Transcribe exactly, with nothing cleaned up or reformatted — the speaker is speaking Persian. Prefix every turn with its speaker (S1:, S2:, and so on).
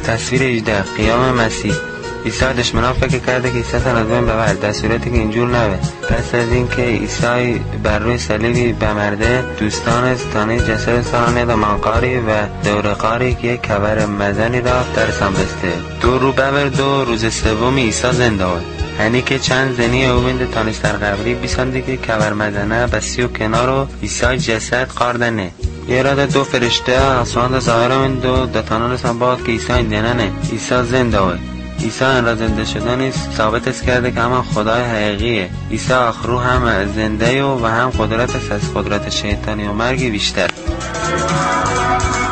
S1: تصویر هجده، قیام مسیح. عیسی دشمنان فکر کرده که عیسی تن از بین ببرد، در صورتی که اینجور نوه. پس از این که عیسی بر روی صلیبی بمرده، دوستان ستانه جسد سانه و منقاری و دورقاری که یک کبر مزنی را در سان بسته. دو رو ببر دو روز سوم عیسی زنده بود. هنی که چند زنی اومد تانش در قبری بیسانده که کبر مزنه بسی و کنار و عیسی جسد قاردنه. یه را دو فرشته آسمان ظاهر من دو دتانان سنباد که عیسی دیننه. عیسی زنده بود. عیسی این را زنده شدنی ثابت است کرده که همان خدای حقیقیه. عیسی آخرو هم زنده و, و هم قدرت است از قدرت شیطانی و مرگی بیشتر.